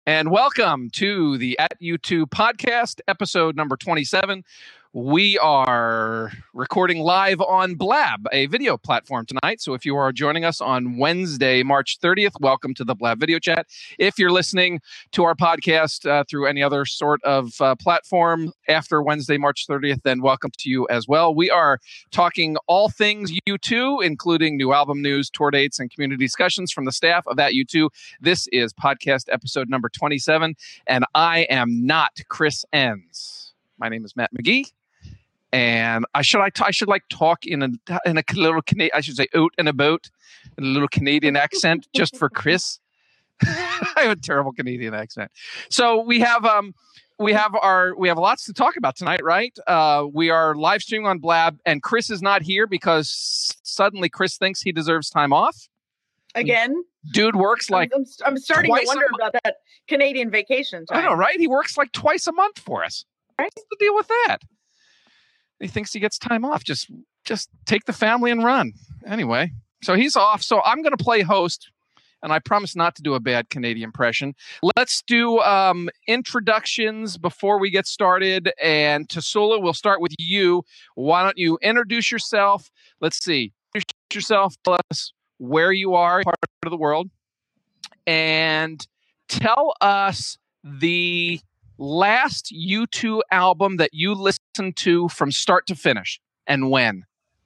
And welcome to the At U2 podcast, episode number 27. We are recording live on Blab, a video platform tonight. So if you are joining us on Wednesday, March 30th, welcome to the Blab video chat. If you're listening to our podcast through any other sort of platform after Wednesday, March 30th, then welcome to you as well. We are talking all things U2, including new album news, tour dates, and community discussions from the staff of At U2. This is podcast episode number 27, and I am not Chris Enns. My name is Matt McGee. And I should talk in a little Canadian, I should say out and about in a little Canadian accent just for Chris. I have a terrible Canadian accent. So we have lots to talk about tonight, right? We are live streaming on Blab, and Chris is not here because suddenly Chris thinks he deserves time off. Again? Dude works like I'm starting to wonder about that Canadian vacation time. I know, right? He works like twice a month for us. Right? What's the deal with that? He thinks he gets time off. Just take the family and run. Anyway, so he's off. So I'm going to play host, and I promise not to do a bad Canadian impression. Let's do introductions before we get started. And Tasula, we'll start with you. Why don't you introduce yourself? Let's see. Introduce yourself. Tell us where you are, part of the world, and tell us the last U2 album that you listened to from start to finish and when.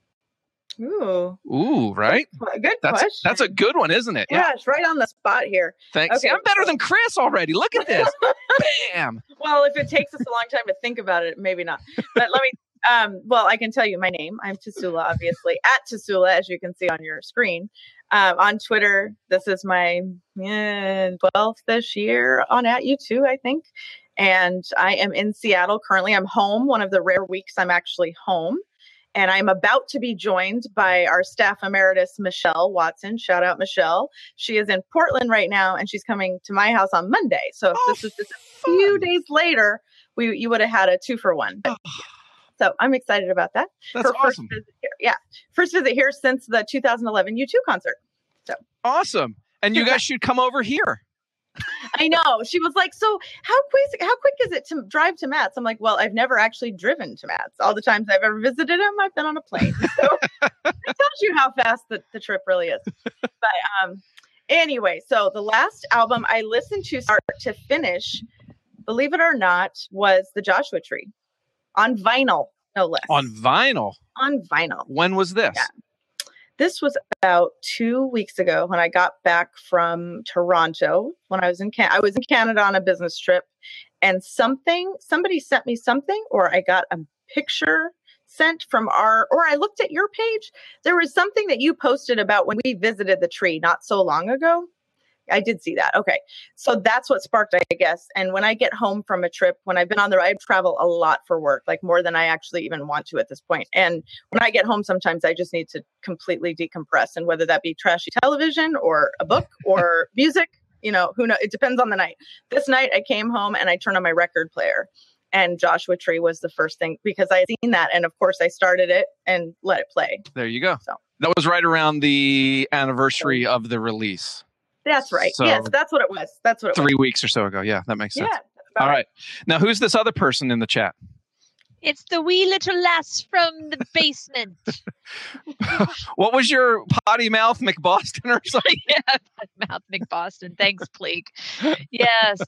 Ooh, right? Good question. That's a good one, isn't it? Yeah, it's right on the spot here. Thanks. Okay. I'm better than Chris already. Look at this. Bam. Well, if it takes us a long time to think about it, maybe not. But let me, I can tell you my name. I'm Tasula, obviously. At Tasula, as you can see on your screen. On Twitter, this is my 12th-ish year on At U2, I think. And I am in Seattle currently. I'm home. One of the rare weeks I'm actually home. And I'm about to be joined by our staff emeritus, Michelle Watson. Shout out, Michelle. She is in Portland right now, and she's coming to my house on Monday. So if this is just a few days later, you would have had a 2-for-1. So I'm excited about that. That's awesome. First visit here. Yeah. First visit here since the 2011 U2 concert. So awesome. And you guys should come over here. I know. She was like, so how quick is it to drive to Matt's? I'm like, well, I've never actually driven to Matt's. All the times I've ever visited him, I've been on a plane. So it tells you how fast the trip really is. But anyway, so the last album I listened to start to finish, believe it or not, was The Joshua Tree on vinyl, no less. On vinyl? On vinyl. When was this? Yeah. This was about 2 weeks ago when I got back from Toronto. When I was in Canada on a business trip, and somebody sent me something, or I got a picture sent from or I looked at your page. There was something that you posted about when we visited the tree not so long ago. I did see that. Okay. So that's what sparked, I guess. And when I get home from a trip, when I've been on the road, I travel a lot for work, like more than I actually even want to at this point. And when I get home, sometimes I just need to completely decompress. And whether that be trashy television or a book or music, who knows? It depends on the night. This night I came home and I turned on my record player, and Joshua Tree was the first thing because I had seen that. And of course I started it and let it play. There you go. So that was right around the anniversary of the release. That's right. So yes, that's what it was. 3 weeks or so ago. Yeah, that makes sense. Yeah. All right. Now, who's this other person in the chat? It's the wee little lass from the basement. What was your potty mouth McBoston or something? Yeah, mouth McBoston. Thanks, Pleak. Yes.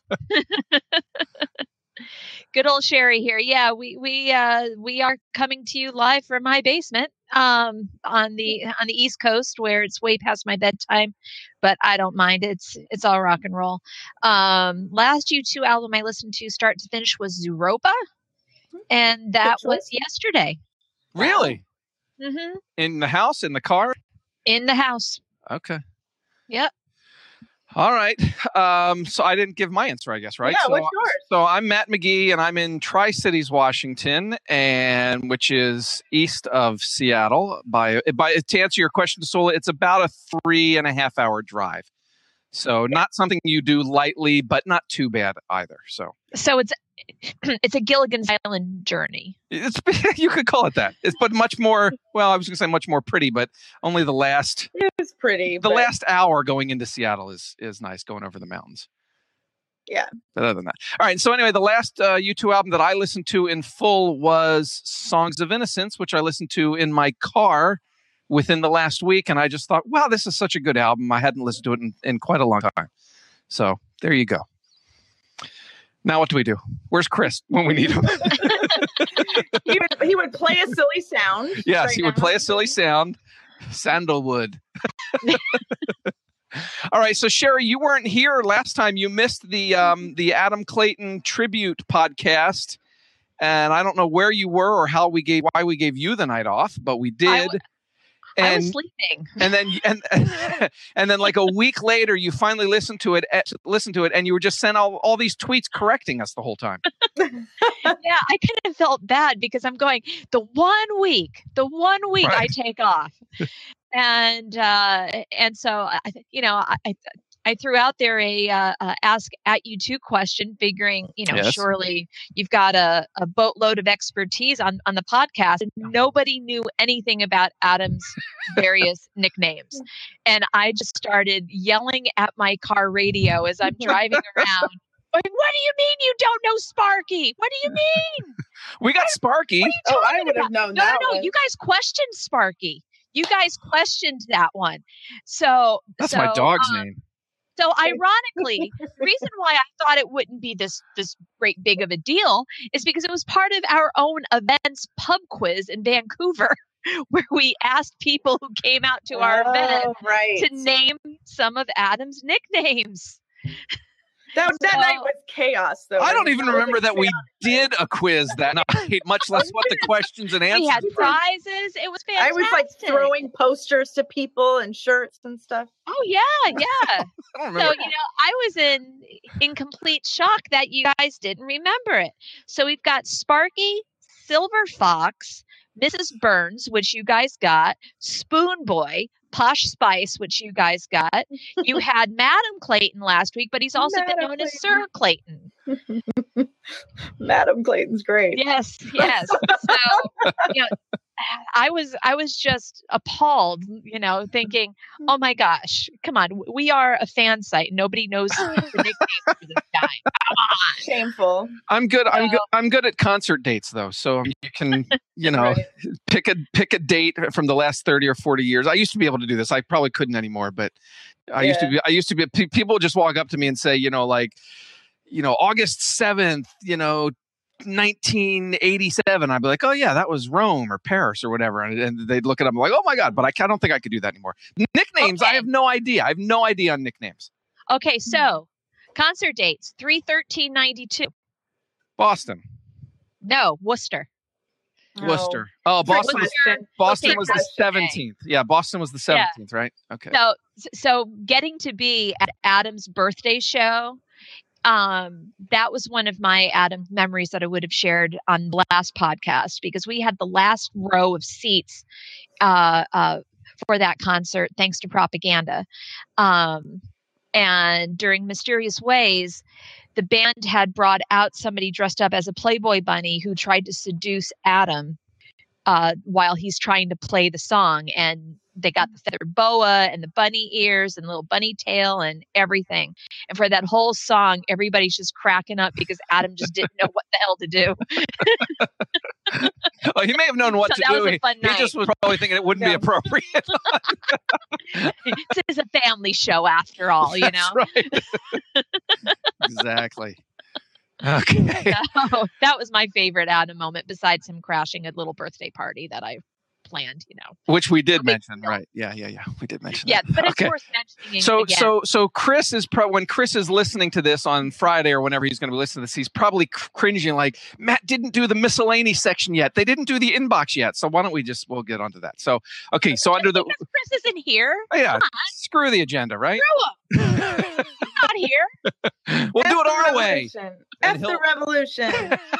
Good old Sherry here. Yeah, we are coming to you live from my basement on the East Coast, where it's way past my bedtime, but I don't mind. It's all rock and roll. Last U2 album I listened to start to finish was Zooropa, and that was yesterday. Really? Mm-hmm. In the house, in the car? In the house. Okay. Yep. All right. So I didn't give my answer, I guess, right? Yeah, what's yours? So I'm Matt McGee, and I'm in Tri-Cities, Washington, which is east of Seattle. To answer your question, Sola, it's about a 3.5 hour drive. So not something you do lightly, but not too bad either. So it's a Gilligan's Island journey. You could call it that. But much more. Well, I was going to say much more pretty, but only the last. It was pretty. The last hour going into Seattle is nice, going over the mountains. Yeah. But other than that. All right. So anyway, the last U2 album that I listened to in full was Songs of Innocence, which I listened to in my car within the last week. And I just thought, wow, this is such a good album. I hadn't listened to it in quite a long time. So there you go. Now what do we do? Where's Chris when we need him? he would play a silly sound. Yes, right he would now. play a silly sound. Sandalwood. All right, so Sherry, you weren't here last time. You missed the Adam Clayton tribute podcast, and I don't know where you were or why we gave you the night off, but we did. I was sleeping. And then like a week later, you finally listened to it, and you were just sent all these tweets correcting us the whole time. Yeah, I kind of felt bad because I'm going the one week right. I take off, and so I threw out there a ask at U2 question, figuring Yes. surely you've got a boatload of expertise on the podcast. And nobody knew anything about Adam's various nicknames, and I just started yelling at my car radio as I'm driving around. Like, what do you mean you don't know Sparky? What do you mean? We got Sparky. I would have known that. No, you guys questioned Sparky. You guys questioned that one. So That's my dog's name. So ironically, the reason why I thought it wouldn't be this great big of a deal is because it was part of our own events pub quiz in Vancouver, where we asked people who came out to our event to name some of Adam's nicknames. That night was chaos, though. I don't even remember that we did a quiz that night, much less what the questions and answers We had were. prizes. It was fantastic. I was like throwing posters to people and shirts and stuff. Oh yeah. I don't remember. So I was in complete shock that you guys didn't remember it. So we've got Sparky, Silver Fox, Mrs. Burns, which you guys got, Spoon Boy, Posh Spice, which you guys got. You had Madam Clayton last week, but he's also been known as Sir Clayton. Madam Clayton's great. Yes. So I was just appalled, thinking, oh my gosh, come on, we are a fan site. Nobody knows the nickname for this guy. Come on. Shameful. I'm good. I'm good at concert dates though, so you can Right. pick a date from the last 30 or 40 years. I used to be able to do this. I probably couldn't anymore, but I used to be. People would just walk up to me and say, August 7th, 1987. I'd be like, oh yeah, that was Rome or Paris or whatever, and they'd look it up. I'm like, oh my god, but I don't think I could do that anymore. Nicknames, okay. I have no idea. I have no idea on nicknames. Okay, so concert dates 3/13/92. Boston. No, Worcester. Worcester. Oh, Boston was the 17th. Okay. Yeah, Boston was the 17th, right? Okay. So getting to be at Adam's birthday show, that was one of my Adam memories that I would have shared on the last podcast, because we had the last row of seats for that concert, thanks to propaganda. And during Mysterious Ways, the band had brought out somebody dressed up as a Playboy bunny who tried to seduce Adam while he's trying to play the song. And they got the feathered boa and the bunny ears and little bunny tail and everything. And for that whole song, everybody's just cracking up because Adam just didn't know what the hell to do. Well, he may have known what to do. He just was probably thinking it wouldn't be appropriate. This is a family show after all, That's right. Exactly. Okay. So, that was my favorite Adam moment, besides him crashing a little birthday party that I planned, Which we did mention, right? Yeah. We did mention that. But it's worth mentioning again. So Chris is when Chris is listening to this on Friday or whenever he's going to be listening to this, he's probably cringing like, Matt didn't do the miscellaneous section yet. They didn't do the inbox yet. So why don't we'll get onto that. So, okay. So under the... Chris isn't here. Oh, yeah. Screw the agenda, right? Screw him. He's not here. We'll do it our way. F the revolution.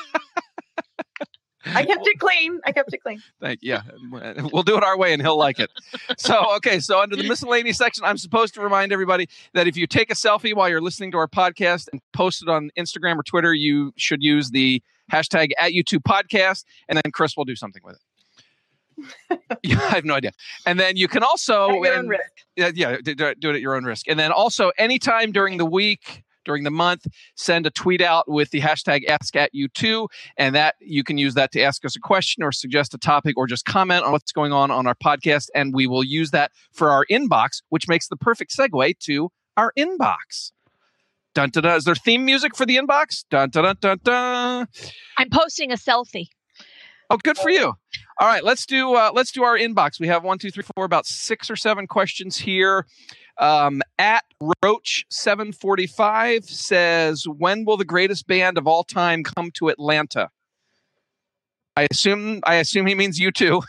I kept it clean. Thank you. Yeah. We'll do it our way and he'll like it. So, okay. So under the miscellaneous section, I'm supposed to remind everybody that if you take a selfie while you're listening to our podcast and post it on Instagram or Twitter, you should use the hashtag @U2podcast, and then Chris will do something with it. Yeah, I have no idea. And then you can also... At your own risk. Yeah, do it at your own risk. And then also anytime during the week during the month, send a tweet out with the hashtag #AskAtU2, and that you can use that to ask us a question or suggest a topic or just comment on what's going on our podcast, and we will use that for our inbox, which makes the perfect segue to our inbox. Dun, dun, dun. Is there theme music for the inbox? Dun, dun, dun, dun, dun. I'm posting a selfie. Oh, good for you. All right, let's do our inbox. We have 1, 2, 3, 4, about 6 or 7 questions here. At Roach745 says, when will the greatest band of all time come to Atlanta? I assume he means U2.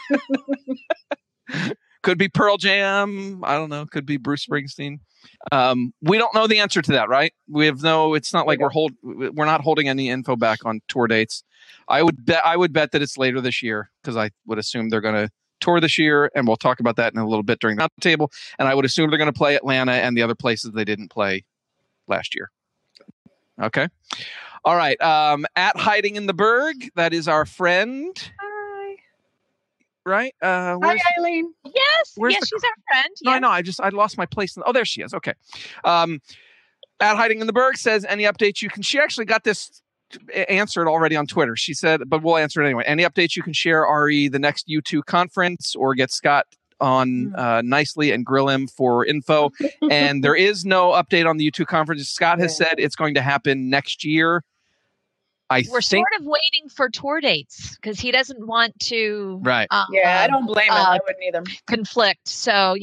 Could be Pearl Jam. I don't know. Could be Bruce Springsteen. We don't know the answer to that, right? It's not like we're not holding any info back on tour dates. I would bet that it's later this year, because I would assume they're going to tour this year, and we'll talk about that in a little bit during the table. And I would assume they're going to play Atlanta and the other places they didn't play last year. Okay. All right. At Hiding in the Berg, that is our friend. Hi. Right? Hi, Eileen. Yes. She's our friend. No, Yes. I know. I lost my place. Oh, there she is. Okay. At Hiding in the Berg says, any updates you can... She actually got this answered already on Twitter. She said, but we'll answer it anyway. Any updates you can share, RE, the next U2 conference, or get Scott on nicely and grill him for info. And there is no update on the U2 conference. Scott has said it's going to happen next year. We're sort of waiting for tour dates because he doesn't want to. Right. I don't blame him. I wouldn't either. Conflict. So,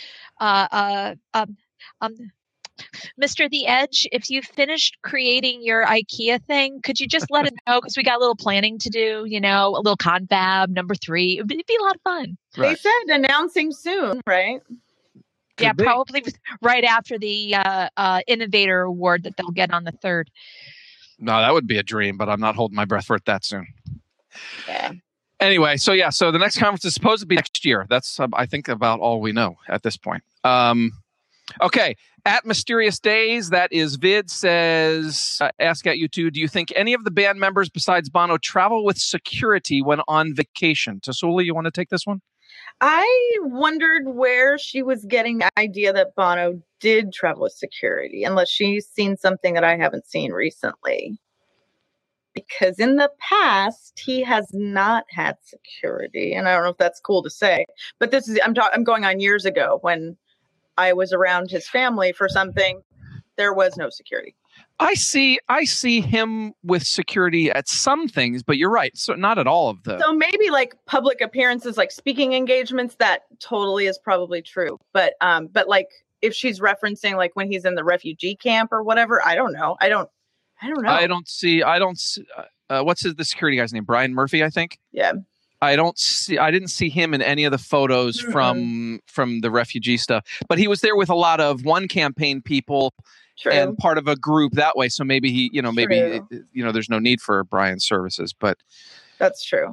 Mr. The Edge, if you finished creating your IKEA thing, could you just let us know? Because we got a little planning to do, a little confab number 3. It'd be a lot of fun. Right. They said announcing soon, right? Could be. Probably right after the Innovator Award that they'll get on the 3rd. No, that would be a dream, but I'm not holding my breath for it that soon. Yeah. Anyway, so the next conference is supposed to be next year. That's, I think, about all we know at this point. Okay. At Mysterious Days, that is Vid, says, ask at U2, do you think any of the band members besides Bono travel with security when on vacation? Tasuli, you want to take this one? I wondered where she was getting the idea that Bono did travel with security, unless she's seen something that I haven't seen recently. Because in the past, he has not had security. And I don't know if that's cool to say, but I'm going on years ago when I was around his family for something. There was no security. I see him with security at some things, but you're right. So not at all of them. So maybe like public appearances, like speaking engagements, that totally is probably true. But like if she's referencing like when he's in the refugee camp or whatever, I don't know. I don't know. I don't see. What's the security guy's name? Brian Murphy, I think. Yeah. I didn't see him in any of the photos from the refugee stuff, but he was there with a lot of One Campaign people. True. And part of a group that way. So maybe there's no need for Brian's services, but that's true.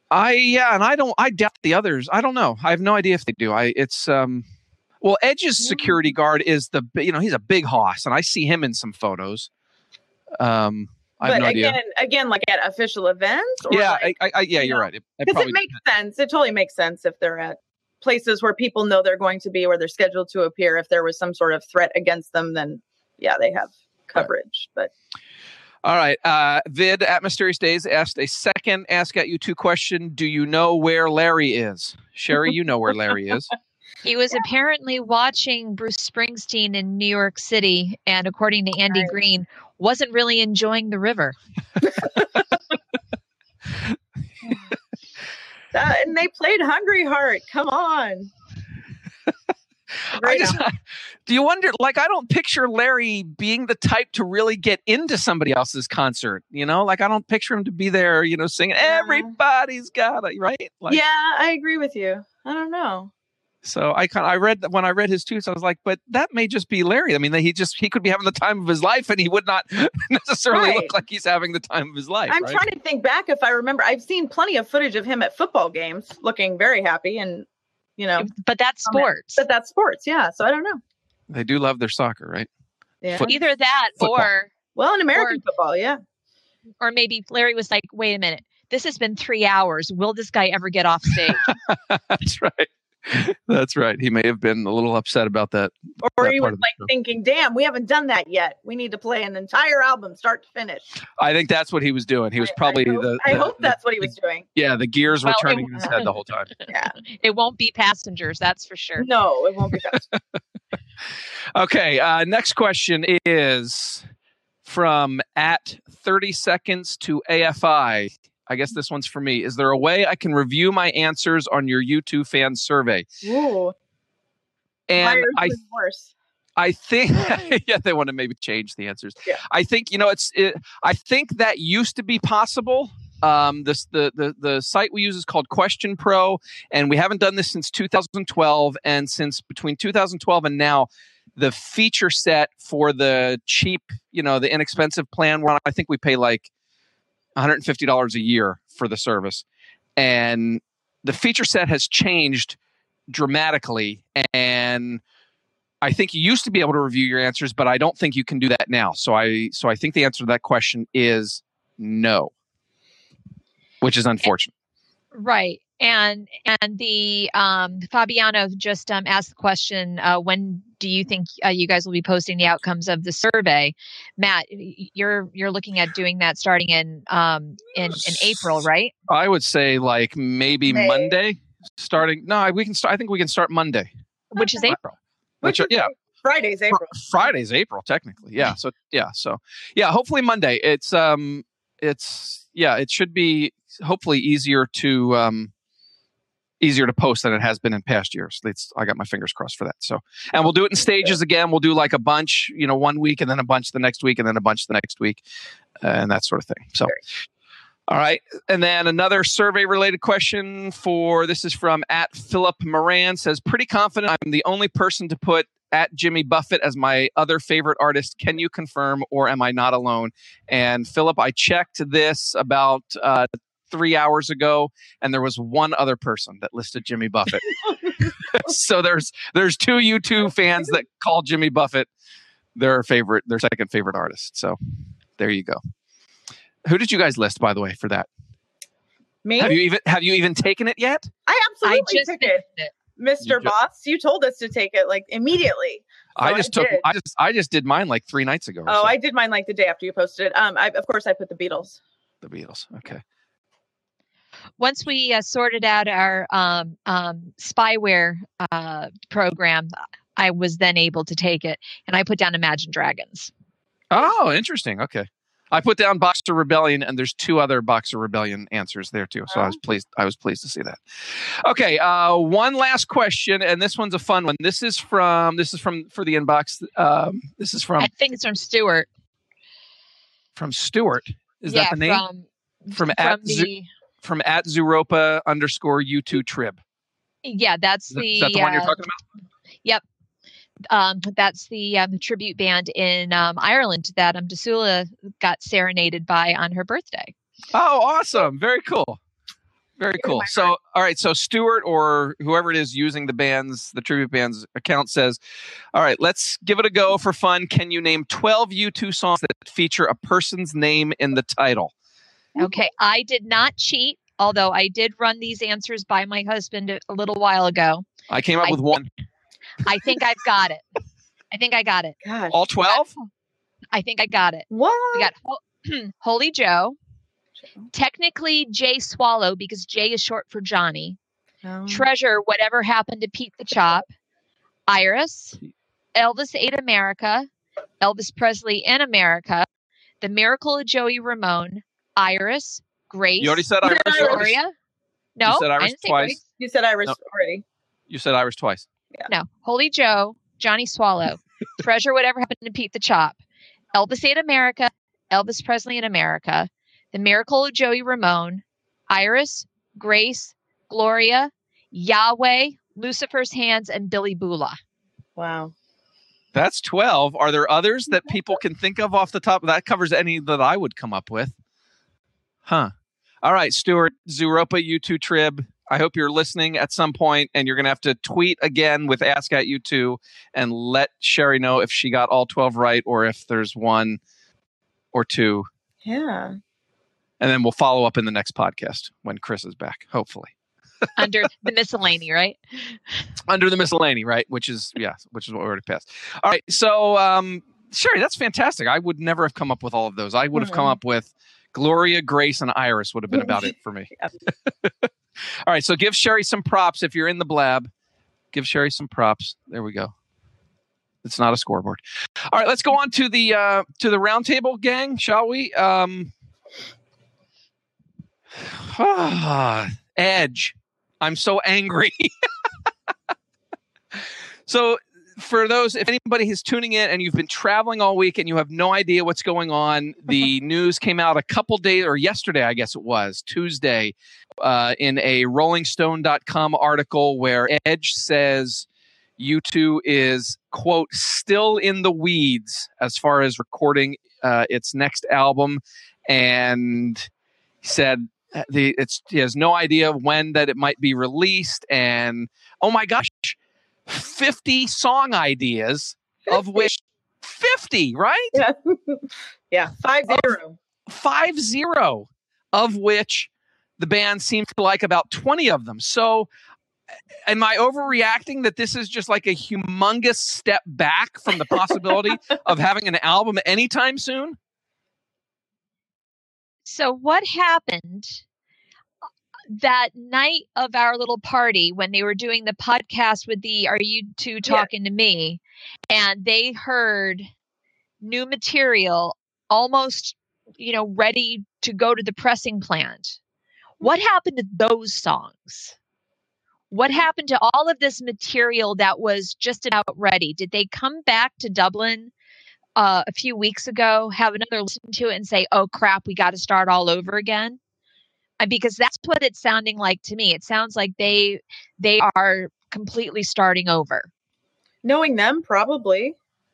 I doubt the others. I don't know. I have no idea if they do. Edge's security guard is he's a big hoss, and I see him in some photos. I have no idea. Again, like at official events? Or you're right. Because it makes sense. It totally makes sense if they're at places where people know they're going to be, where they're scheduled to appear. If there was some sort of threat against them, then they have coverage. But all right. Vid at Mysterious Days asked a second Ask at U2 question. Do you know where Larry is? Sherry, you know where Larry is. He was apparently watching Bruce Springsteen in New York City, and according to Andy Green, wasn't really enjoying the river. And they played Hungry Heart. Come on. Do you wonder, I don't picture Larry being the type to really get into somebody else's concert, I don't picture him to be there, singing, everybody's got it, right? I agree with you. I don't know. So when I read his tweets, I was like, but that may just be Larry. I mean, he could be having the time of his life, and he would not necessarily look like he's having the time of his life. I'm trying to think back if I remember. I've seen plenty of footage of him at football games looking very happy and, But that's sports. Yeah. So I don't know. They do love their soccer, right? Yeah. Either that football. Or in American football, yeah. Or maybe Larry was like, wait a minute. This has been 3 hours. Will this guy ever get off stage? That's right. That's right. He may have been a little upset about that. Or that he part was of the show. like thinking, damn, we haven't done that yet. We need to play an entire album, start to finish. I think that's what he was doing. He was probably I hope that's what he was doing. Yeah, the gears were Well, turning in his head the whole time. Yeah. It won't be Passengers, that's for sure. No, it won't be fast. Okay, next question is from at 30 seconds to AFI. I guess this one's for me. Is there a way I can review my answers on your U2 fan survey? Ooh. And Worse. I think, yeah, they want to maybe change the answers. Yeah. I think, I think that used to be possible. The site we use is called Question Pro, and we haven't done this since 2012. And since between 2012 and now, the feature set for the cheap, the inexpensive plan, where I think we pay like $150 a year for the service, and the feature set has changed dramatically. And I think you used to be able to review your answers, but I don't think you can do that now. So I think the answer to that question is no, which is unfortunate. Right. And the Fabiano just asked the question, when do you think you guys will be posting the outcomes of the survey? Matt, you're looking at doing that starting in April, right? I would say like maybe Monday starting. No, we can start. I think we can start Monday, which is April. Which Friday's April. Friday's April technically. Yeah. So hopefully Monday. It should be hopefully easier to post than it has been in past years. I got my fingers crossed for that. So, and we'll do it in stages again. We'll do like a bunch, 1 week, and then a bunch the next week, and then a bunch the next week, and that sort of thing. So, all right. And then another survey related question this is from at Philip Moran, says, pretty confident I'm the only person to put at Jimmy Buffett as my other favorite artist. Can you confirm, or am I not alone? And Philip, I checked this about 3 hours ago, and there was one other person that listed Jimmy Buffett. So there's two U2 fans that call Jimmy Buffett their second favorite artist. So there you go. Who did you guys list, by the way, for that? Me? Have you even taken it yet? I absolutely took it. Mr. Boss, you told us to take it like immediately. So I just did mine like 3 nights ago. Oh, so. I did mine like the day after you posted it. Of course I put the Beatles. The Beatles. Okay. Once we sorted out our spyware program, I was then able to take it, and I put down Imagine Dragons. Oh, interesting. Okay. I put down Boxer Rebellion, and there's 2 other Boxer Rebellion answers there too. So I was pleased to see that. Okay, one last question, and this one's a fun one. This is for the inbox. This is from. I think it's from Stuart. From Stuart, is that the name? From at Zooropa _ U2Trib. Yeah, that's is that the one you're talking about? Yep. That's the tribute band in Ireland that Dasula got serenaded by on her birthday. Oh, awesome. Very cool. Very cool. So, all right. So Stuart, or whoever it is using the tribute band's account, says, all right, let's give it a go for fun. Can you name 12 U2 songs that feature a person's name in the title? Okay. I did not cheat, although I did run these answers by my husband a little while ago. I came up with one. I think I've got it. Gosh. All 12? I think I got it. What? We got Holy Joe. Technically Jay Swallow, because Jay is short for Johnny. Oh. Treasure, Whatever Happened to Pete the Chop. Iris. Elvis Ate America. Elvis Presley in America. The Miracle of Joey Ramone. Iris. Grace. You already said Iris. Gloria. No, you said Iris I didn't say twice. Grace. You said Iris already. You said Iris twice. Yeah. No. Holy Joe, Johnny Swallow, Treasure, Whatever Happened to Pete the Chop, Elvis Ate America, Elvis Presley in America, The Miracle of Joey Ramone, Iris, Grace, Gloria, Yahweh, Lucifer's Hands, and Billy Bula. Wow. That's 12. Are there others that people can think of off the top? That covers any that I would come up with. Huh. All right, Stuart, Zooropa, U2Trib. I hope you're listening at some point, and you're going to have to tweet again with Ask at U2 and let Sherry know if she got all 12 right, or if there's 1 or 2. Yeah. And then we'll follow up in the next podcast when Chris is back, hopefully. Under the miscellany, right? Under the miscellany, right? Which is what we already passed. All right. So, Sherry, that's fantastic. I would never have come up with all of those. I would have come up with Gloria, Grace, and Iris would have been about it for me. All right. So give Sherry some props if you're in the blab. Give Sherry some props. There we go. It's not a scoreboard. All right. Let's go on to the roundtable gang, shall we? Edge. I'm so angry. So for those, if anybody is tuning in and you've been traveling all week and you have no idea what's going on, the news came out a couple days, or yesterday, I guess it was, Tuesday, in a RollingStone.com article where Edge says U2 is, quote, still in the weeds as far as recording its next album. And he said he has no idea when that it might be released. And, oh my gosh, 50 song ideas, of which 50, right? Yeah. Yeah. 50. 50, of which the band seems to like about 20 of them. So am I overreacting that this is just like a humongous step back from the possibility of having an album anytime soon? So what happened that night of our little party when they were doing the podcast with the Are You Two Talking to Me, and they heard new material almost, ready to go to the pressing plant? What happened to those songs? What happened to all of this material that was just about ready? Did they come back to Dublin a few weeks ago, have another listen to it and say, oh crap, we got to start all over again? Because that's what it's sounding like to me. It sounds like they are completely starting over. Knowing them, probably.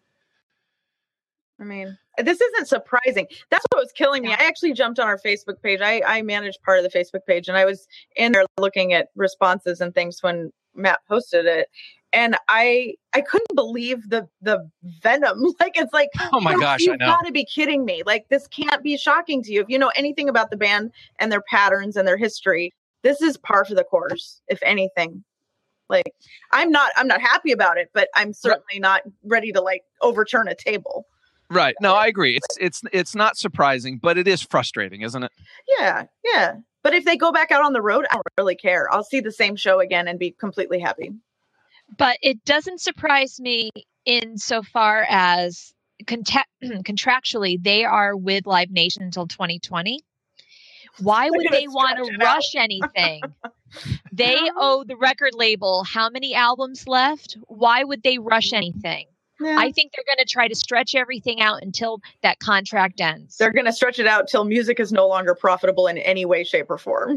I mean, this isn't surprising. That's what was killing me. I actually jumped on our Facebook page. I managed part of the Facebook page, and I was in there looking at responses and things when Matt posted it. And I couldn't believe the venom. Like, it's like, oh my gosh, you've got to be kidding me. Like, this can't be shocking to you. If you know anything about the band and their patterns and their history, this is par for the course, if anything. Like, I'm not happy about it, but I'm certainly not ready to like overturn a table. Right. No, I agree. It's not surprising, but it is frustrating, isn't it? Yeah. Yeah. But if they go back out on the road, I don't really care. I'll see the same show again and be completely happy. But it doesn't surprise me insofar as contractually they are with Live Nation until 2020. Why would they want to rush anything? They owe the record label how many albums left? Why would they rush anything? Yeah. I think they're going to try to stretch everything out until that contract ends. They're going to stretch it out till music is no longer profitable in any way, shape, or form.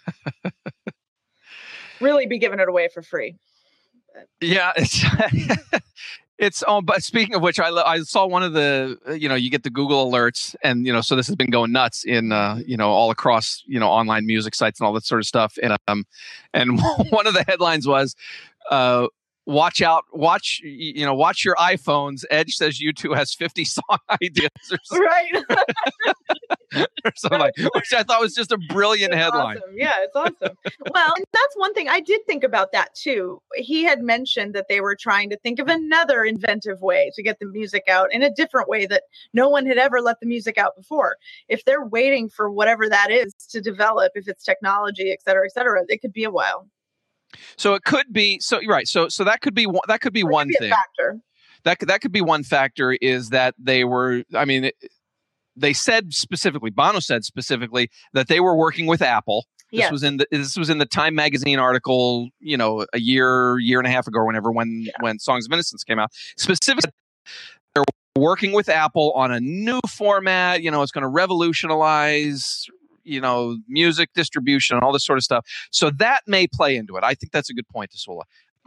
Really be giving it away for free. Yeah, it's but speaking of which, I saw one of the, you get the Google alerts, and so this has been going nuts in all across online music sites and all that sort of stuff, and one of the headlines was watch your iPhones. Edge says U2 has 50 song ideas right. or something like, which I thought was just a brilliant headline. Awesome. Yeah, it's awesome. Well, and that's one thing I did think about that too. He had mentioned that they were trying to think of another inventive way to get the music out in a different way that no one had ever let the music out before. If they're waiting for whatever that is to develop, if it's technology, et cetera, it could be a while. So it could be right. So that could be one thing. Factor. That could be one factor, is that they were. I mean, they said specifically. Bono said specifically that they were working with Apple. This was in the Time magazine article. A year and a half ago, or whenever when Songs of Innocence came out. Specifically, they're working with Apple on a new format. It's going to revolutionize music distribution and all this sort of stuff. So that may play into it. I think that's a good point, Tasula.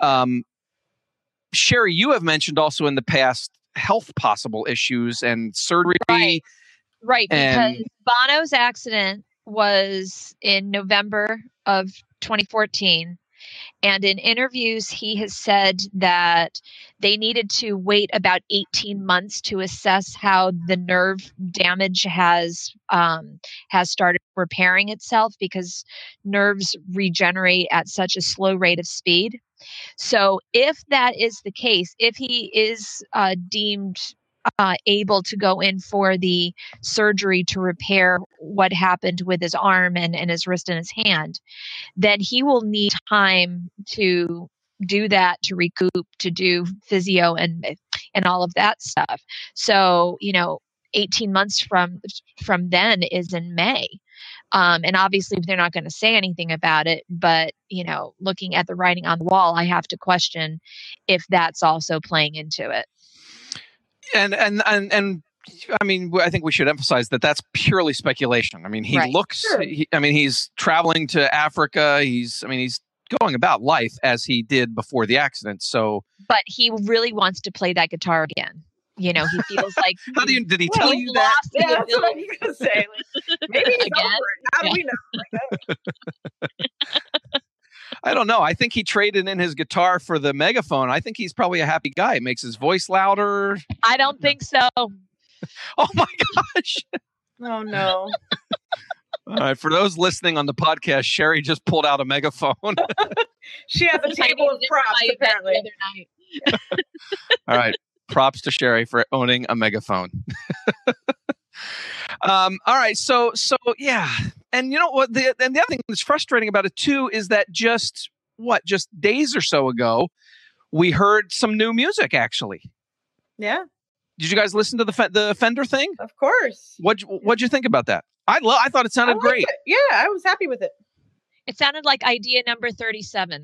Sherry, you have mentioned also in the past health possible issues and surgery. Right. Because Bono's accident was in November of 2014. And in interviews, he has said that they needed to wait about 18 months to assess how the nerve damage has started repairing itself because nerves regenerate at such a slow rate of speed. So if that is the case, if he is deemed able to go in for the surgery to repair what happened with his arm and his wrist and his hand, then he will need time to do that, to recoup, to do physio and all of that stuff. So, 18 months from then is in May. And obviously they're not going to say anything about it, but, looking at the writing on the wall, I have to question if that's also playing into it. And I mean, I think we should emphasize that that's purely speculation. I mean, he looks, Sure. He's traveling to Africa. He's going about life as he did before the accident. So, but he really wants to play that guitar again. He feels like. Did he tell you that? Yeah, that's what I was going to say. Maybe he's Again? over it. How do we know? I don't know. I think he traded in his guitar for the megaphone. I think he's probably a happy guy. It makes his voice louder. I don't think so. Oh my gosh. Oh, no. All right. For those listening on the podcast, Sherry just pulled out a megaphone. She has a table of props, apparently. The other night. All right. Props to Sherry for owning a megaphone. All right. So yeah. And you know what? The other thing that's frustrating about it too is that just days or so ago, we heard some new music. Actually, Yeah, did you guys listen to the Fender thing? of course. What'd you think about that? I thought it sounded I liked great. it. Yeah, I was happy with it. It sounded like idea number 37.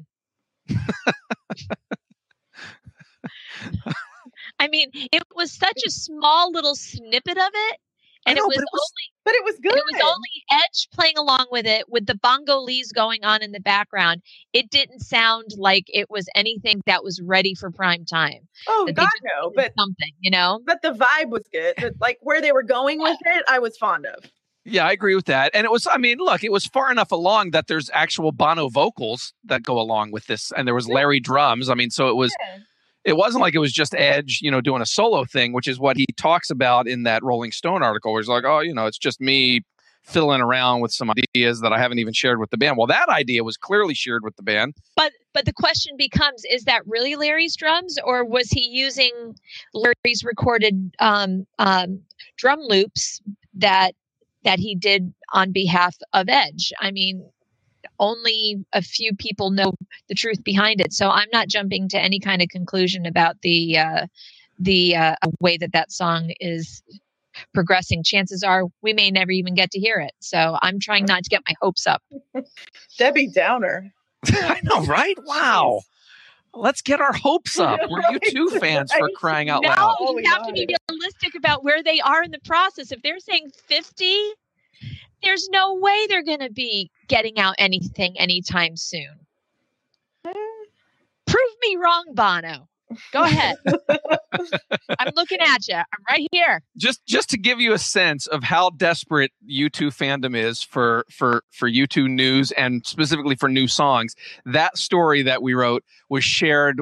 I mean, it was such a small little snippet of it, and I know, it was good. It was only Edge playing along with it, with the bongo leads going on in the background. It didn't sound like it was anything that was ready for prime time. Oh, God, no. But something, But the vibe was good. Like where they were going with it, I was fond of. Yeah, I agree with that. And it was, look, it was far enough along that there's actual Bono vocals that go along with this, and there was Larry drums. So it was. Yeah. It wasn't like it was just Edge, doing a solo thing, which is what he talks about in that Rolling Stone article, where he's like, oh, it's just me fiddling around with some ideas that I haven't even shared with the band. Well, that idea was clearly shared with the band. But the question becomes, is that really Larry's drums, or was he using Larry's recorded drum loops that he did on behalf of Edge? I mean, only a few people know the truth behind it. So I'm not jumping to any kind of conclusion about the way that song is progressing. Chances are we may never even get to hear it. So I'm trying not to get my hopes up. Debbie Downer. I know, right? Wow. Let's get our hopes up. We're U2 fans for crying out loud. No, you have to be realistic about where they are in the process. If they're saying 50, there's no way they're going to be getting out anything anytime soon. Prove me wrong, Bono. Go ahead. I'm looking at you. I'm right here. Just to give you a sense of how desperate U2 fandom is for U2 news, and specifically for new songs, that story that we wrote was shared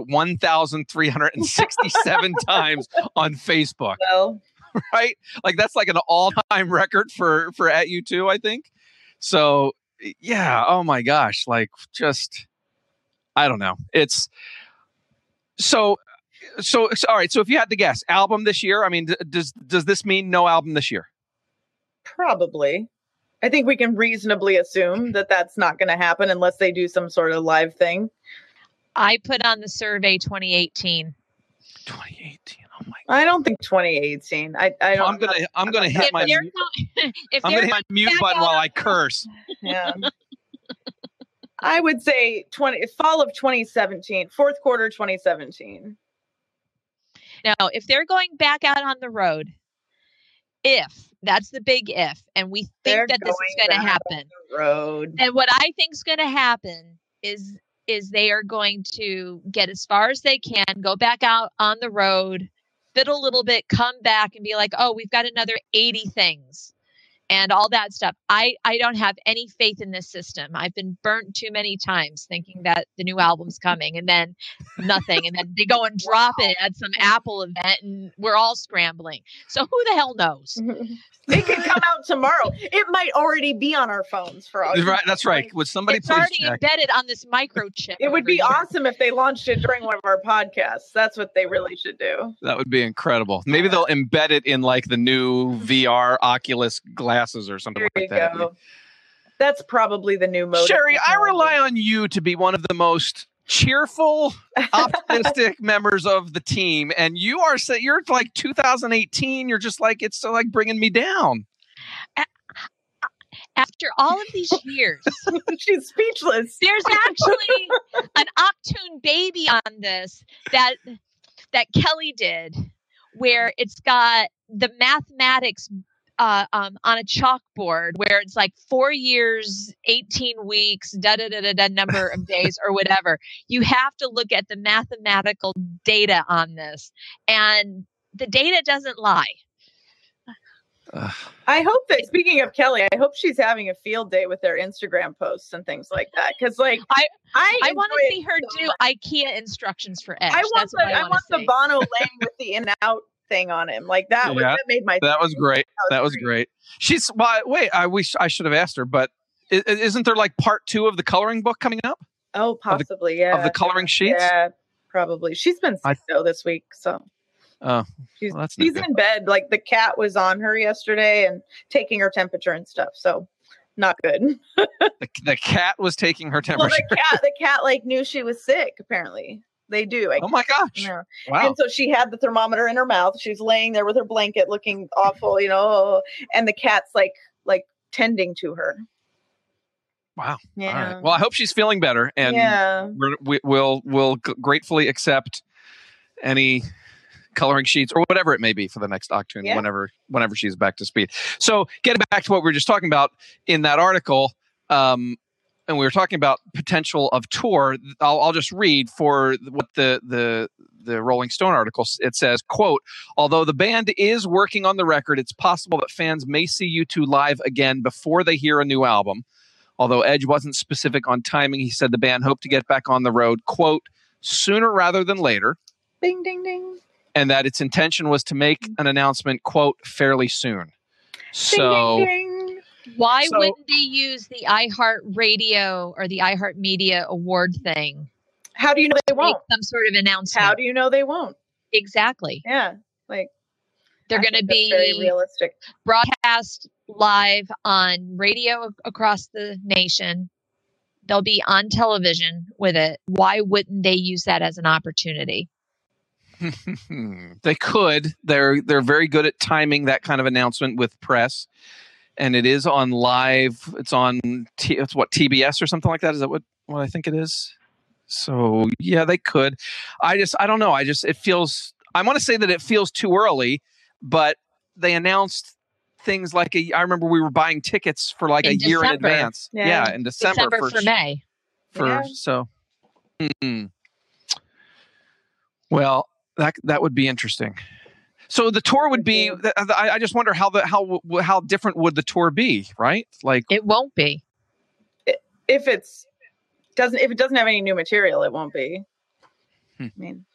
1,367 times on Facebook. Well, right? Like that's like an all-time record for at U2, I think. So yeah, oh my gosh, like just I don't know. It's so all right. So if you had to guess, album this year, I mean, does this mean no album this year? probably. I think we can reasonably assume that that's not going to happen unless they do some sort of live thing. I put on the survey 2018. 2018. Oh my I don't think 2018. I don't. I'm gonna hit my mute button while I curse. Yeah. I would say fall of 2017, fourth quarter 2017. Now, if they're going back out on the road, that's the big if, and we think that this is going to happen. Road. And what I think is going to happen is they are going to get as far as they can, go back out on the road, fiddle a little bit, come back and be like, oh, we've got another 80 things and all that stuff. I don't have any faith in this system. I've been burnt too many times thinking that the new album's coming and then nothing. And then they go and drop it at some Apple event and we're all scrambling. So who the hell knows? It could come out tomorrow. It might already be on our phones for all. Right, that's right. Would somebody It's please already check? embedded on this microchip. It would over be here. awesome if they launched it during one of our podcasts. That's what they really should do. That would be incredible. Maybe they'll embed it in like the new VR Oculus glasses or something There like you that. go. That's probably the new mode. Sherry, I rely on you to be one of the most cheerful, optimistic members of the team, and you're like 2018. You're just like, it's so like bringing me down. After all of these years, She's speechless. there's actually an Octoon baby on this that Kelly did, where it's got the mathematics on a chalkboard, where it's like 4 years, 18 weeks, number of days or whatever. You have to look at the mathematical data on this, and the data doesn't lie. I hope that, speaking of Kelly, I hope she's having a field day with their Instagram posts and things like that. Because, like, I want to see her do IKEA instructions for Edge. I want the Bono laying with the in and out thing on him. Like that. Yeah, that made my. That was great. That was great. She's wait. I should have asked her, but isn't there like part 2 of the coloring book coming up? Oh, possibly. Yeah. Of the coloring sheets. Yeah, probably. She's been sick though this week, so. She's in bed. Like the cat was on her yesterday and taking her temperature and stuff. So not good. the cat was taking her temperature. Well, the cat like knew she was sick. Apparently they do. Oh my gosh! Yeah. Wow. And so she had the thermometer in her mouth. She was laying there with her blanket, looking awful, and the cat's like tending to her. Wow. Yeah. All right. Well, I hope she's feeling better, and we'll gratefully accept any coloring sheets or whatever it may be for the next Octoon, whenever she's back to speed. So getting back to what we were just talking about in that article, and we were talking about potential of tour. I'll just read for what the Rolling Stone article, it says, quote, although the band is working on the record, it's possible that fans may see U2 live again before they hear a new album. Although Edge wasn't specific on timing, he said the band hoped to get back on the road, quote, sooner rather than later. Ding, ding, ding. And that its intention was to make an announcement, quote, fairly soon. So, ding, ding, ding. Why wouldn't they use the iHeartRadio or the iHeartMedia award thing? How do you know they won't? Make some sort of announcement. How do you know they won't? Exactly. Yeah, like they're going to be very realistic. Broadcast live on radio across the nation. They'll be on television with it. Why wouldn't they use that as an opportunity? They could. They're very good at timing that kind of announcement with press, and it is on live. It's on it's what, TBS or something like that. Is that what I think it is? So yeah, they could. I don't know. It feels. I want to say that it feels too early, but they announced things like I remember we were buying tickets for like a year in advance. Yeah, in December for May. So. Well. That would be interesting. So the tour would be. I just wonder how different would the tour be, right? Like it won't be. If it doesn't have any new material, it won't be. I mean,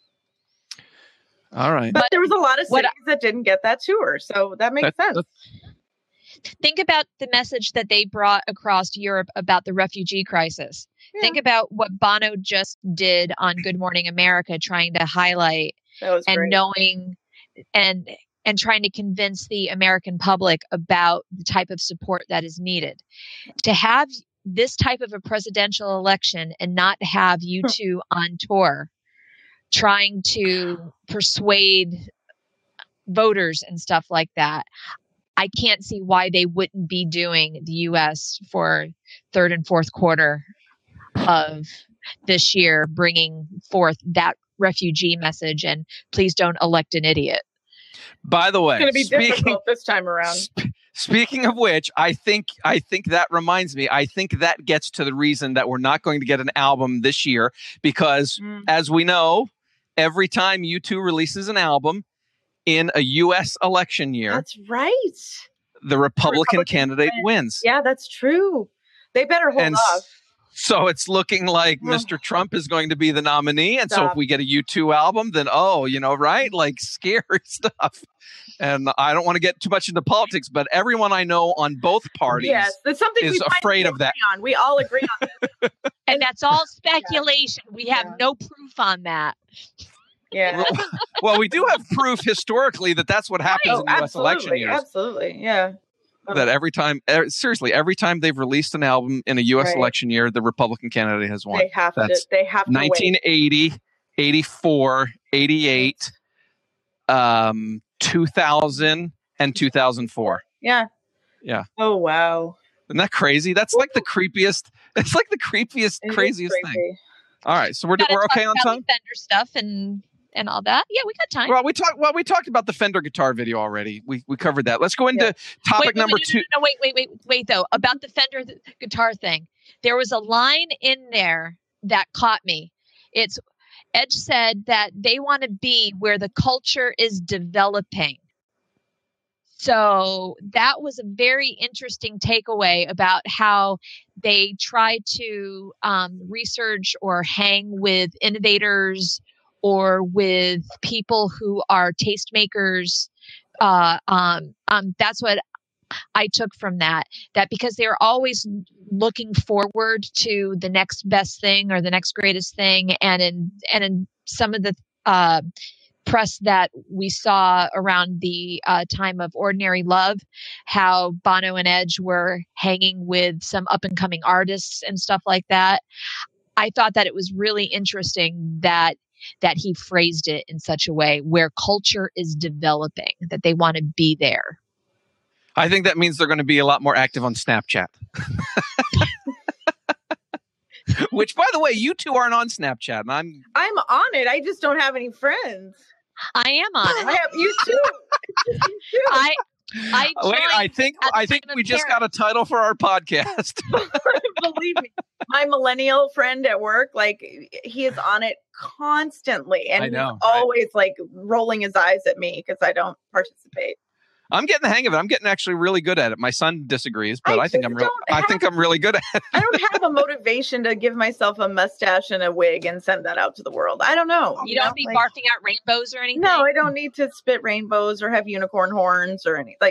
all right. But there was a lot of cities that didn't get that tour, so that makes sense. Think about the message that they brought across Europe about the refugee crisis. Yeah. Think about what Bono just did on Good Morning America, trying to highlight and great. Knowing and trying to convince the American public about the type of support that is needed. To have this type of a presidential election and not have U2 on tour, trying to persuade voters and stuff like that. I can't see why they wouldn't be doing the U.S. for third and fourth quarter of this year, bringing forth that refugee message and please don't elect an idiot. By the way, it's going to be difficult this time around. Speaking of which, I think that reminds me. I think that gets to the reason that we're not going to get an album this year because, as we know, every time U2 releases an album in a U.S. election year, that's right. The Republican candidate wins. Yeah, that's true. They better hold off. So it's looking like Mr. Trump is going to be the nominee. And so if Stop. we get a U2 album, then, right? Like scary stuff. And I don't want to get too much into politics, but everyone I know on both parties that's something is we finally afraid of that. agree on. We all agree on this. And that's all speculation. We have no proof on that. Yeah. Well, we do have proof historically that that's what happens in U.S. election years. Absolutely. Yeah. That every time they've released an album in a U.S. election year, the Republican candidate has won. They have to 1980, 84, 88, 2000, and 2004. Yeah. Yeah. Oh, wow. Isn't that crazy? That's like the creepiest. It's like the creepiest, craziest thing. All right, so we're okay on time. Fender stuff and all that. Yeah, we got time. Well, we talked about the Fender guitar video already. We covered that. Let's go into topic number 2. No, wait, though. About the Fender guitar thing. There was a line in there that caught me. Edge said that they want to be where the culture is developing. So that was a very interesting takeaway about how they try to research or hang with innovators or with people who are tastemakers. That's what I took from that because they're always looking forward to the next best thing or the next greatest thing. And in some of the press that we saw around the time of Ordinary Love, how Bono and Edge were hanging with some up and coming artists and stuff like that. I thought that it was really interesting that he phrased it in such a way where culture is developing, that they want to be there. I think that means they're going to be a lot more active on Snapchat. Which, by the way, you two aren't on Snapchat, and I'm on it. I just don't have any friends. I am on it. I have you too. I think we just got a title for our podcast. Believe me, my millennial friend at work, like he is on it constantly, and he's always like rolling his eyes at me because I don't participate. I'm getting the hang of it. I'm getting actually really good at it. My son disagrees, but I think I'm really good at it. I don't have a motivation to give myself a mustache and a wig and send that out to the world. I don't know. You don't be barfing out rainbows or anything? No, I don't need to spit rainbows or have unicorn horns or anything.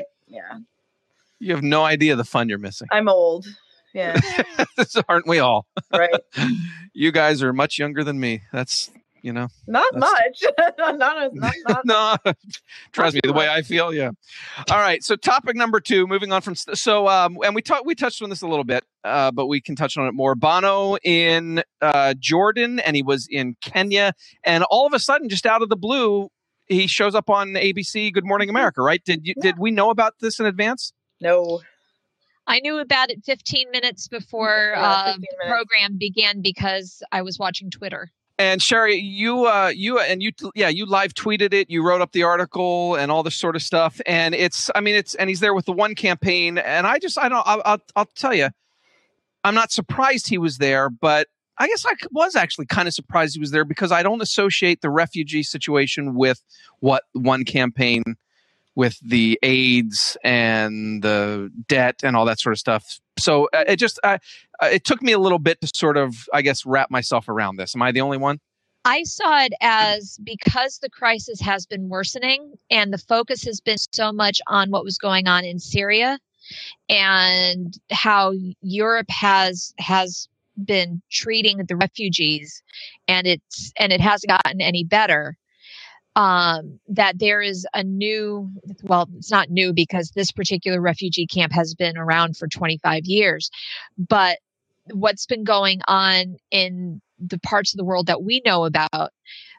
You have no idea the fun you're missing. I'm old. Yeah. Aren't we all? Right. You guys are much younger than me. That's, not much. not no, trust me, the way I feel. Yeah. All right. So topic number 2, moving on from, and we touched on this a little bit, but we can touch on it more. Bono in Jordan, and he was in Kenya, and all of a sudden, just out of the blue, he shows up on ABC Good Morning America, right? Did we know about this in advance? No. I knew about it 15 minutes before the program began because I was watching Twitter. And Sherry, you live tweeted it. You wrote up the article and all this sort of stuff. And and he's there with the One campaign. And I'll tell you, I'm not surprised he was there, but I guess I was actually kind of surprised he was there because I don't associate the refugee situation with what One campaign, with the AIDS and the debt and all that sort of stuff. So it took me a little bit to sort of, I guess, wrap myself around this. Am I the only one? I saw it as because the crisis has been worsening and the focus has been so much on what was going on in Syria and how Europe has been treating the refugees and it hasn't gotten any better. That there is it's not new because this particular refugee camp has been around for 25 years, but what's been going on in the parts of the world that we know about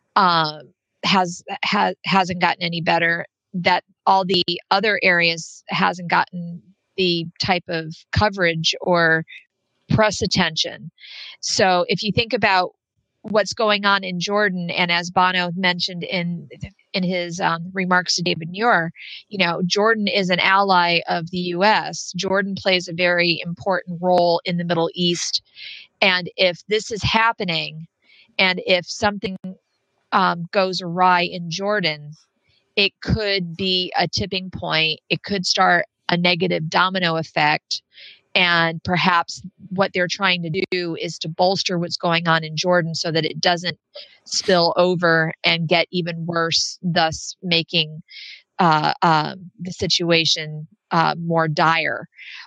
hasn't gotten any better, that all the other areas hasn't gotten the type of coverage or press attention. So if you think about what's going on in Jordan, and as Bono mentioned in his remarks to David Muir, Jordan is an ally of the U.S. Jordan plays a very important role in the Middle East, and if this is happening, and if something goes awry in Jordan, it could be a tipping point. It could start a negative domino effect. And perhaps what they're trying to do is to bolster what's going on in Jordan so that it doesn't spill over and get even worse, thus making the situation more dire.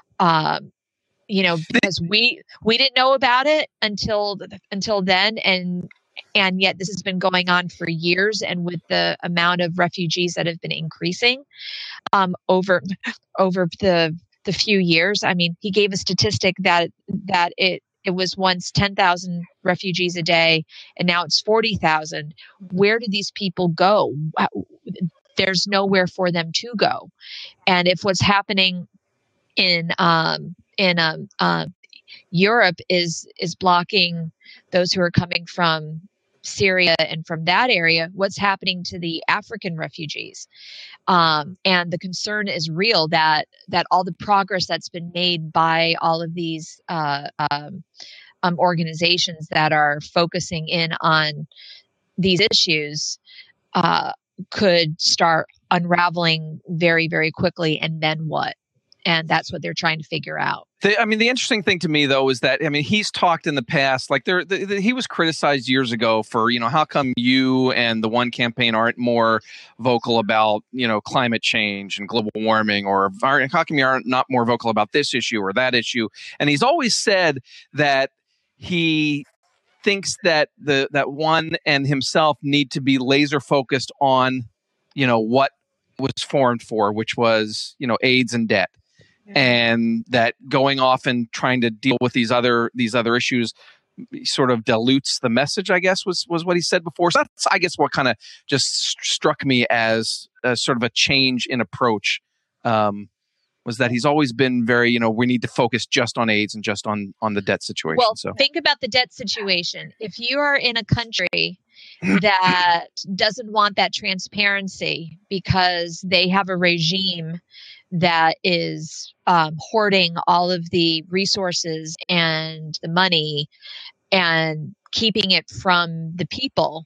Because we didn't know about it until then, and yet this has been going on for years. And with the amount of refugees that have been increasing over the few years, I mean, he gave a statistic that it was once 10,000 refugees a day, and now it's 40,000. Where do these people go? There's nowhere for them to go. And if what's happening in Europe is blocking those who are coming from Syria and from that area, what's happening to the African refugees? And the concern is real that all the progress that's been made by all of these organizations that are focusing in on these issues could start unraveling very, very quickly. And then what? And that's what they're trying to figure out. The interesting thing to me, though, is that, he's talked in the past, like he was criticized years ago for, how come you and the One campaign aren't more vocal about, climate change and global warming, or how come you aren't not more vocal about this issue or that issue? And he's always said that he thinks that that One and himself need to be laser focused on, what was formed for, which was, AIDS and debt. And that going off and trying to deal with these other issues sort of dilutes the message, I guess, was what he said before. So that's, I guess, what kind of just struck me as sort of a change in approach, was that he's always been very, we need to focus just on AIDS and just on the debt situation. Well, think about the debt situation. If you are in a country that doesn't want that transparency because they have a regime that is hoarding all of the resources and the money and keeping it from the people,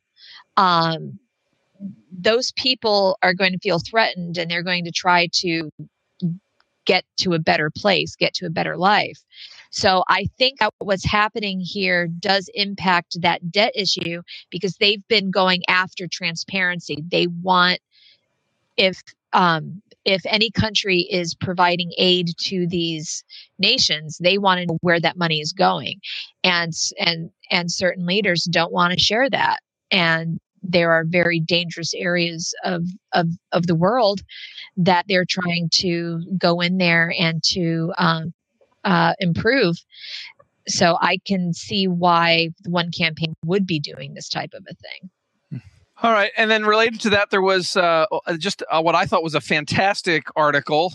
those people are going to feel threatened, and they're going to try to get to a better place, get to a better life. So I think what's happening here does impact that debt issue, because they've been going after transparency. They want, if any country is providing aid to these nations, they want to know where that money is going. And certain leaders don't want to share that. And there are very dangerous areas of the world that they're trying to go in there and to improve. So I can see why the One campaign would be doing this type of a thing. All right. And then related to that, there was just what I thought was a fantastic article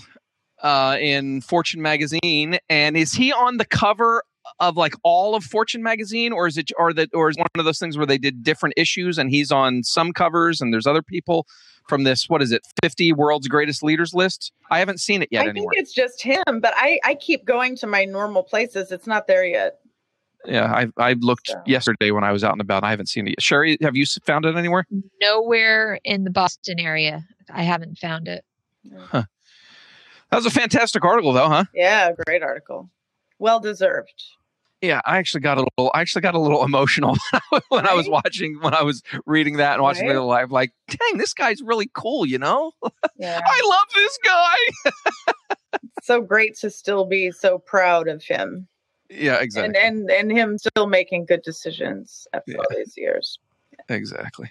in Fortune magazine. And is he on the cover of like all of Fortune magazine, or is it or is one of those things where they did different issues and he's on some covers and there's other people from this, what is it, 50 world's greatest leaders list? I haven't seen it yet anywhere. I think it's just him, but I keep going to my normal places. It's not there yet. Yeah, I looked yesterday when I was out and about. I haven't seen it yet. Sherry, have you found it anywhere? Nowhere in the Boston area. I haven't found it. Huh. That was a fantastic article, though, huh? Yeah, great article. Well deserved. Yeah, I actually got a little emotional when I was reading that and watching it live. Like, dang, this guy's really cool, Yeah. I love this guy. So great to still be so proud of him. Yeah, exactly. And him still making good decisions after all these years. Exactly.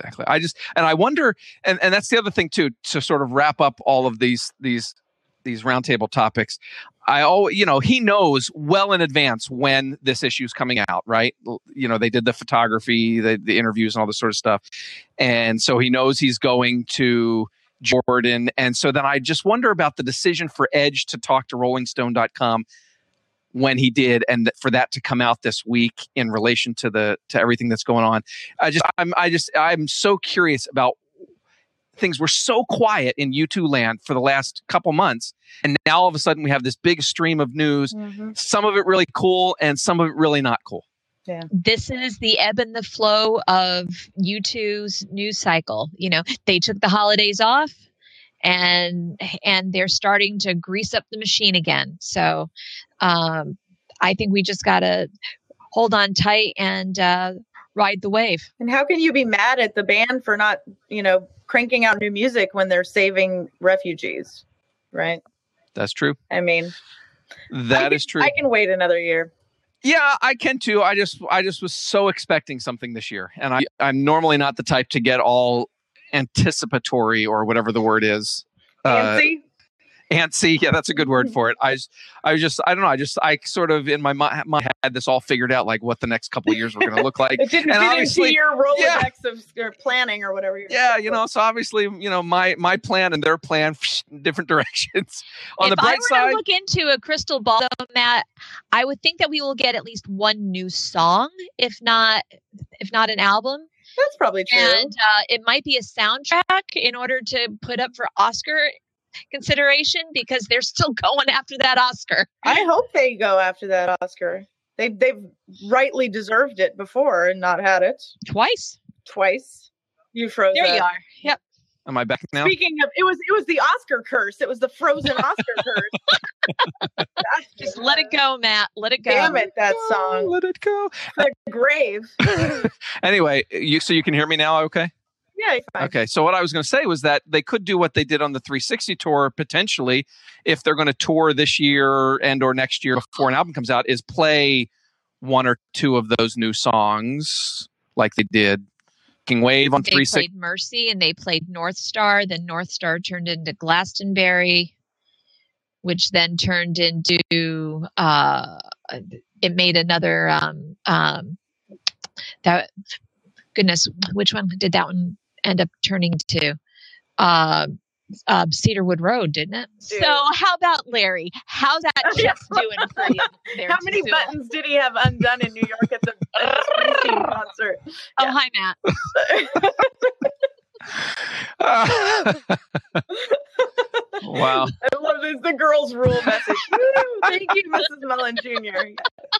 I wonder, and that's the other thing too, to sort of wrap up all of these roundtable topics. He knows well in advance when this issue is coming out, right? They did the photography, the interviews and all this sort of stuff. And so he knows he's going to Jordan. And so then I just wonder about the decision for Edge to talk to RollingStone.com when he did, and for that to come out this week in relation to everything that's going on. I'm so curious about things. Were so quiet in U2 land for the last couple months, and now all of a sudden we have this big stream of news. Mm-hmm. Some of it really cool, and some of it really not cool. Yeah. This is the ebb and the flow of U2's news cycle. They took the holidays off, and they're starting to grease up the machine again. So I think we just got to hold on tight and ride the wave. And how can you be mad at the band for not, cranking out new music when they're saving refugees, right? That's true. I mean, that is true. I can wait another year. Yeah, I can too. I just was so expecting something this year, and I'm normally not the type to get all anticipatory or whatever the word is. Antsy, yeah, that's a good word for it. I don't know. I sort of in my mind had this all figured out, like what the next couple of years were going to look like. It didn't fit into your Rolodex of planning or whatever. So obviously, my plan and their plan, different directions. On the bright side, if I were to look into a crystal ball, Matt, I would think that we will get at least one new song, if not an album. That's probably true. And it might be a soundtrack in order to put up for Oscar consideration, because they're still going after that Oscar. I hope they go after that Oscar. They've rightly deserved it before and not had it twice. You froze. There you are. Yep. Am I back now? Speaking of, it was the Oscar curse. It was the frozen Oscar curse. Just let it go, Matt. Let it go. Damn it, that song. Let it go. The grave. Anyway, so you can hear me now, okay? Yeah, it's fine. Okay, so what I was going to say was that they could do what they did on the 360 tour potentially, if they're going to tour this year and or next year before an album comes out, is play one or two of those new songs like they did King Wave on 360. They played Mercy and they played North Star. Then North Star turned into Glastonbury, which then turned into it made another which one did that one end up turning to? Cedarwood Road, didn't it? Dude. So how about Larry? How's that chef doing for you there? How many buttons did he have undone in New York at the Springsteen concert? Oh, yeah. Hi, Matt. Wow. I love this. The girls' rule message. Woo, thank you, Mrs. Mullen Jr.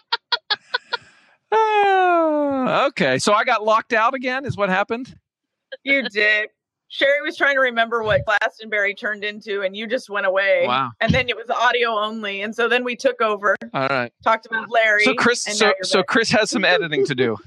Okay, so I got locked out again, is what happened? You did. Sherry was trying to remember what Glastonbury turned into, and you just went away. Wow. And then it was audio only, and so then we took over. All right. Talked about Larry. So Chris has some editing to do.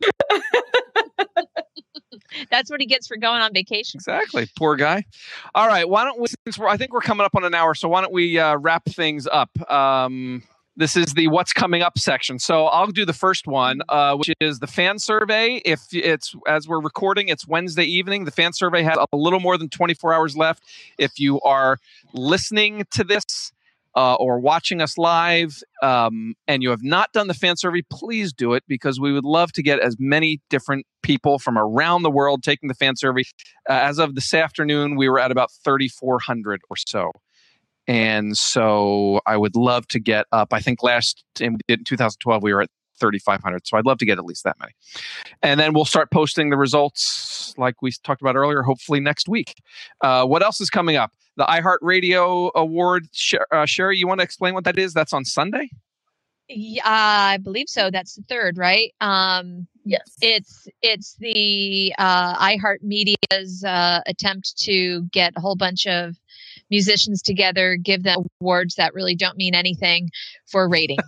That's what he gets for going on vacation. Exactly. Poor guy. All right. Why don't we, I think we're coming up on an hour, so why don't we wrap things up? This is the what's coming up section. So I'll do the first one, which is the fan survey. If it's, as we're recording, it's Wednesday evening. The fan survey has a little more than 24 hours left. If you are listening to this or watching us live and you have not done the fan survey, please do it, because we would love to get as many different people from around the world taking the fan survey. As of this afternoon, we were at about 3,400 or so. And so I would love to get up. I think in 2012, we were at 3,500. So I'd love to get at least that many. And then we'll start posting the results like we talked about earlier, hopefully next week. What else is coming up? The iHeartRadio Award. Sherry, you want to explain what that is? That's on Sunday? Yeah, I believe so. That's the 3rd, right? Yes. It's the iHeartMedia's attempt to get a whole bunch of musicians together, give them awards that really don't mean anything for ratings.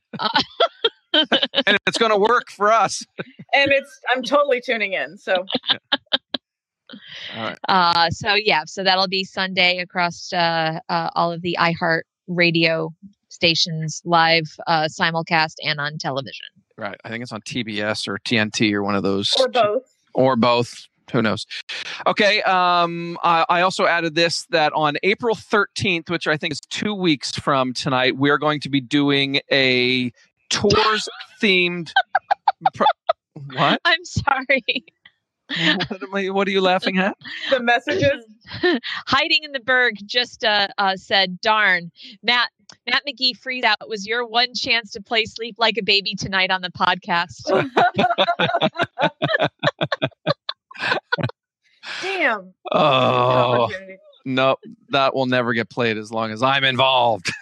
And it's going to work for us. And I'm totally tuning in. So. All right. So that'll be Sunday across all of the iHeart Radio stations, live simulcast and on television. Right. I think it's on TBS or TNT or one of those. Or both. Or both. Who knows? Okay. I also added this, that on April 13th, which I think is 2 weeks from tonight, we are going to be doing a tours themed. What? I'm sorry. What are you laughing at? The messages. Hiding in the Berg just said, "Darn, Matt McGee Freeze Out was your one chance to play Sleep Like a Baby tonight on the podcast." Damn. Oh, no, that will never get played as long as I'm involved.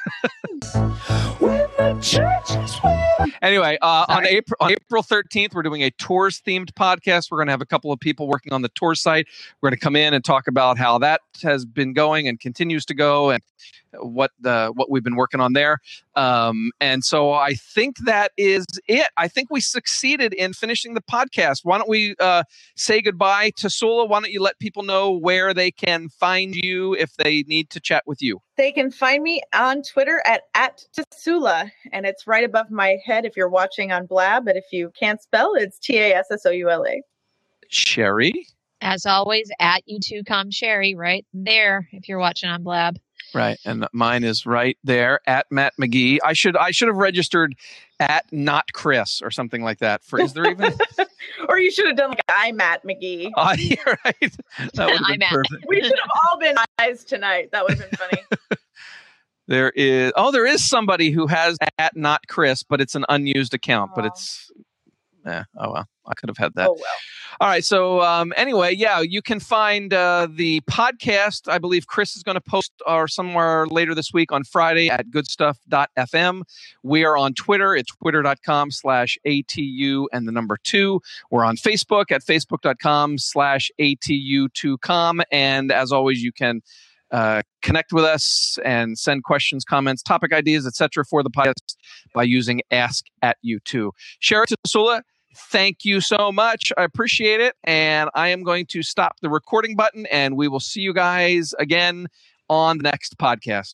Anyway, on April 13th, we're doing a tours themed podcast. We're going to have a couple of people working on the tour site. We're going to come in and talk about how that has been going and continues to go, and what we've been working on there. And so I think that is it. I think we succeeded in finishing the podcast. Why don't we say goodbye to Sula? Why don't you let people know where they can find you if they need to chat with you? They can find me on Twitter at Tassoula, and it's right above my head if you're watching on Blab. But if you can't spell, it's Tassoula. Sherry? As always, at U2ComSherry, right there if you're watching on Blab. Right, and mine is right there at Matt McGee. I should have registered at not Chris or something like that. Is there even? Or you should have done like I'm Matt McGee. Oh, yeah, right. That would have been perfect. We should have all been eyes tonight. That would have been funny. There is somebody who has at not Chris, but it's an unused account. But it's oh well, I could have had that. Oh well. All right. So anyway, yeah, you can find the podcast. I believe Chris is going to post somewhere later this week on Friday at goodstuff.fm. We are on Twitter. It's twitter.com/ATU and the number 2. We're on Facebook at facebook.com/ATU2com. And as always, you can connect with us and send questions, comments, topic ideas, etc. for the podcast by using Ask at U2. Sherry Tassoula, thank you so much. I appreciate it. And I am going to stop the recording button, and we will see you guys again on the next podcast.